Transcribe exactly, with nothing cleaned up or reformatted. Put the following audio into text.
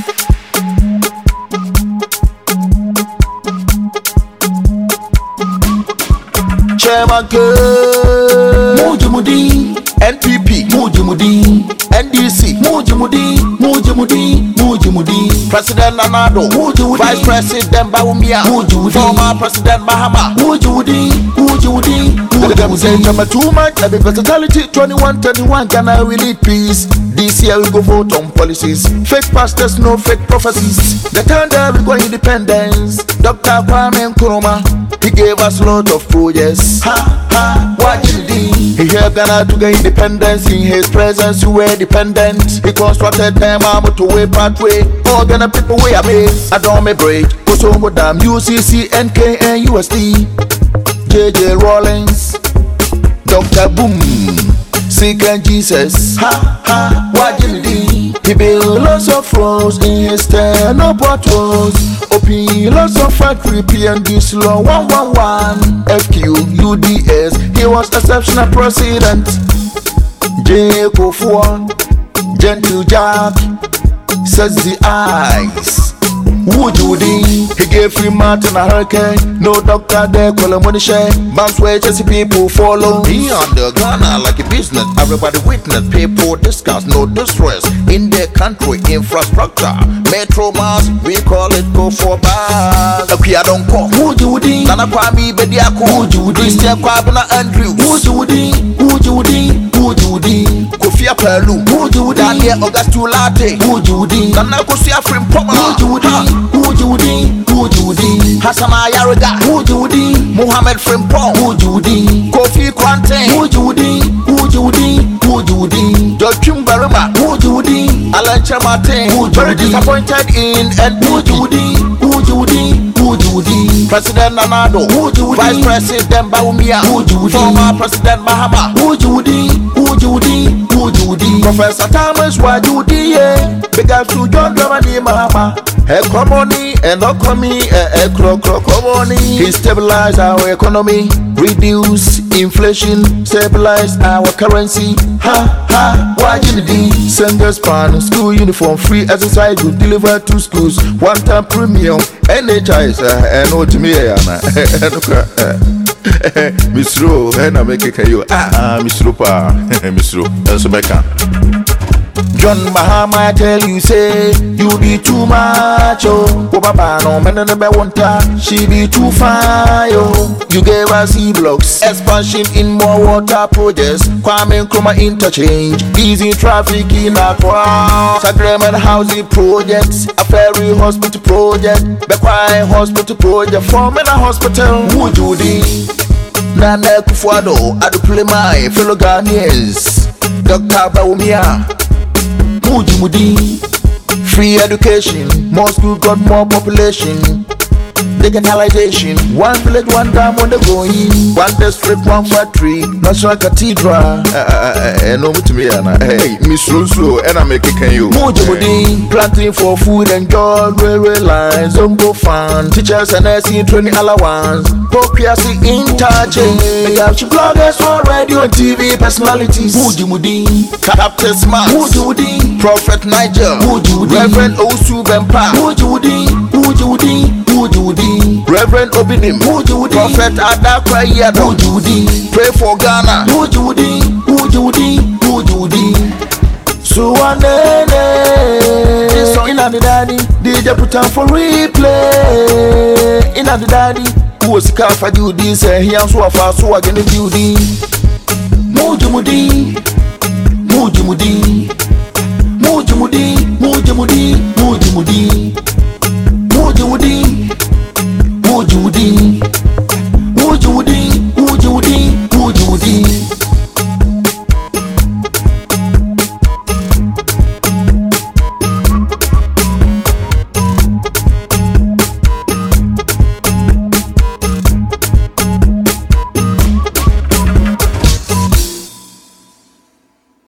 Chairman K, Mujimudi, N P P, Mujimudi, N D C, Mujimudi, Mujimudi, Mujimudi, President Nanado, Mujimudi, Vice President Bawumia, Mujimudi, former President Mahama, Mujimudi, Mujimudi, Mujimudi. Number two man, the versatility twenty-one thirty-one, Ghana we need peace. This year we go vote on policies. Fake pastors, no fake prophecies. The time that we go independence. Doctor Kwame Nkrumah, he gave us lot of projects. Ha ha, what did he? He helped Ghana to get independence. In his presence, we were dependent. He constructed them arm to way pathway. All Ghana people we amazed. I don't me break. Kosovo Dam, U C C, N K, and U S D. J J Rawlings, Doctor Boom, Sick and Jesus. Ha ha, what did he? He built lots of roads in his ten, no potholes. Open lots of factory, P and D slow one one one. F Q, U D S, he was exceptional president. J Kofoa, Gentle Jack, says the eyes. Wujudi, he gave free Martin a hurricane. No doctor there, call him money share. Bounce where Chelsea people follow. He under Ghana like a business. Everybody witness, people discuss, no distress. In their country, infrastructure. Metro Mass, we call it go for bars. Okay, I don't call. Wujudi, Nana Kwame Bediako. Wujudi, Christian Kwabena Andrews. Wujudi, Wujudi, Wujudi, Kofi Apelu. Wujudi, Daniel Augustulate. Wujudi, Nana Kosia Frimpoma. Wujudi. Wujudi, Wujudi, Hassan Ayariga, Wujudi, Mohammed Frimpong, Wujudi, Kofi Quantin, Wujudi, Wujudi, Wujudi, Joachim Baruma, Wujudi, Alan Chamatin, very disappointed in and Wujudi, Wujudi, Wujudi, President Nanado, Wujudi, Vice President Bawumia, Wujudi, former President Mahama, Wujudi, Wujudi, Wujudi, Professor Thomas Wajudi, big up to John Dramani Mahama. Economy and economy, economy. He stabilized our economy, reduce inflation, stabilize our currency. Ha ha, why did he send us pan? School uniform, free exercise, we deliver to schools. One time premium, N H I S, and no to me, Miss Ro, and I make it you. Ah, Miss Rupa, Miss Ro, that's a John Mahama, I tell you, say, you be too much, oh. Baba, no man, never want her. She be too fine, oh. You gave us E-blocks, expansion in more water projects. Kwame Nkrumah interchange, easy traffic in Accra. Sacrament housing projects, a ferry hospital project, Bekwai hospital project, forming a hospital. Wujudi, Nana Kufuado, I do play my fellow Ghanaians. Doctor Bawumia, Mujimudi, free education, more school got more population. Digitalization, one village, one dam on the going, one district, one factory, national cathedral. And over to me, hey, Miss Russo, and I make it can you. Mujimudi, planting for food and job, railway lines, Zongo fund, teachers and nursing training allowance, Popiasi interchange, make bloggers for radio and T V personalities. Mujimudi, Captain Smart, Mujimudi, Prophet Nigel, Mujimudi, Reverend Osu Bempa, Mujimudi, Mujimudi, Mujimudi, Reverend Obinim, Mujimudi, Prophet Adakwa Yado, Mujimudi, pray for Ghana, Mujimudi, Mujimudi, Mujimudi. So one day, this song in the daddy, D J put on for replay. In the daddy, who was car for you this, and he also fast so again the beauty. Mujimudi, Mujimudi, Mujimudi, Mujimudi, Mujimudi, Mujimudi, Mujimudi.